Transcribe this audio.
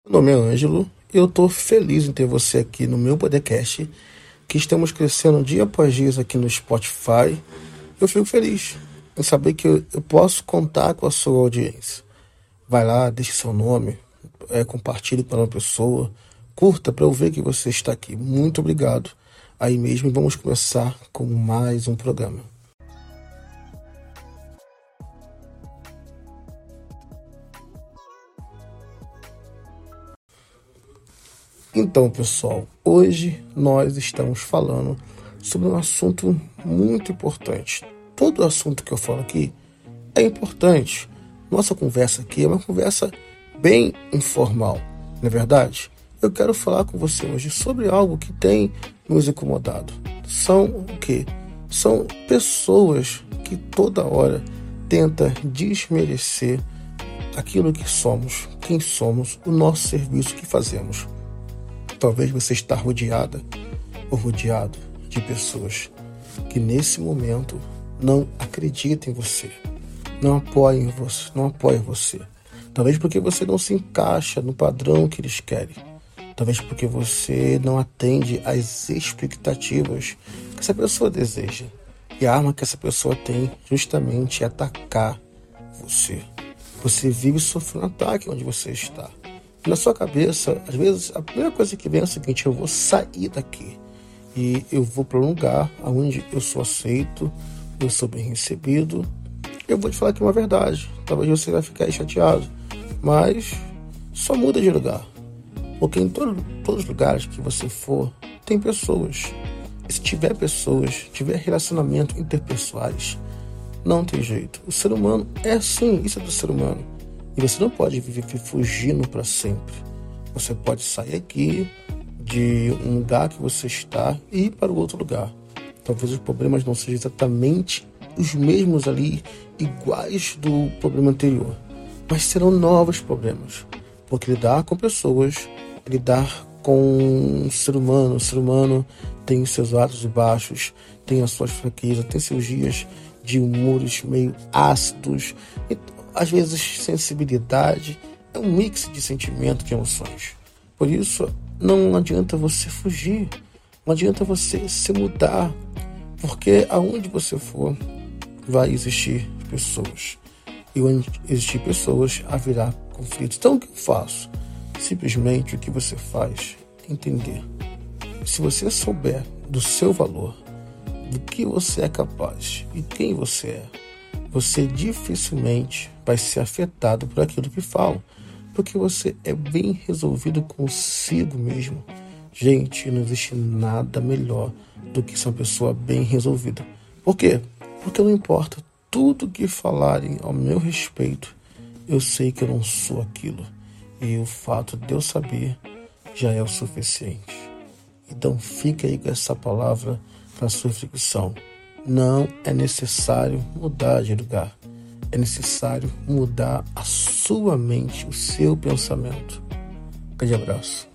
Meu nome é Ângelo e eu estou feliz em ter você aqui no meu podcast, que estamos crescendo dia após dia aqui no Spotify. Eu fico feliz em saber que eu posso contar com a sua audiência. Vai lá, deixe seu nome, compartilhe para uma pessoa, curta para eu ver que você está aqui. Muito obrigado. Aí mesmo vamos começar com mais um programa. Então, pessoal, hoje nós estamos falando sobre um assunto muito importante. Todo assunto que eu falo aqui é importante. Nossa conversa aqui é uma conversa bem informal, não é verdade? Eu quero falar com você hoje sobre algo que tem nos incomodado. São o quê? São pessoas que toda hora tentam desmerecer aquilo que somos, quem somos, o nosso serviço que fazemos. Talvez você está rodeada ou rodeado de pessoas que nesse momento não acreditam em você, não apoiam você. Talvez porque você não se encaixa no padrão que eles querem. Talvez porque você não atende às expectativas que essa pessoa deseja. E a arma que essa pessoa tem justamente é atacar você. Você vive sofrendo ataque onde você está. Na sua cabeça, às vezes, a primeira coisa que vem é o seguinte: eu vou sair daqui e eu vou para um lugar onde eu sou aceito, eu sou bem recebido. Eu vou te falar que é uma verdade. Talvez você vai ficar chateado, mas só muda de lugar. Porque em todos os lugares que você for, tem pessoas. E se tiver pessoas, tiver relacionamento interpessoais, não tem jeito. O ser humano é assim, isso é do ser humano. E você não pode viver fugindo para sempre. Você pode sair aqui de um lugar que você está e ir para o outro lugar. Talvez os problemas não sejam exatamente os mesmos ali, iguais do problema anterior. Mas serão novos problemas. Porque lidar com pessoas, lidar com o ser humano tem os seus altos e baixos, tem as suas fraquezas, tem seus dias de humores meio ácidos. Às vezes, sensibilidade é um mix de sentimentos, de emoções. Por isso, não adianta você fugir, não adianta você se mudar, porque aonde você for, vai existir pessoas. E onde existir pessoas, haverá conflitos. Então, o que eu faço? Simplesmente o que você faz é entender. Se você souber do seu valor, do que você é capaz e quem você é, você dificilmente vai ser afetado por aquilo que falam, porque você é bem resolvido consigo mesmo. Gente, não existe nada melhor do que ser uma pessoa bem resolvida. Por quê? Porque não importa tudo que falarem ao meu respeito, eu sei que eu não sou aquilo. E o fato de eu saber já é o suficiente. Então fica aí com essa palavra para sua reflexão. Não é necessário mudar de lugar. É necessário mudar a sua mente, o seu pensamento. Grande abraço.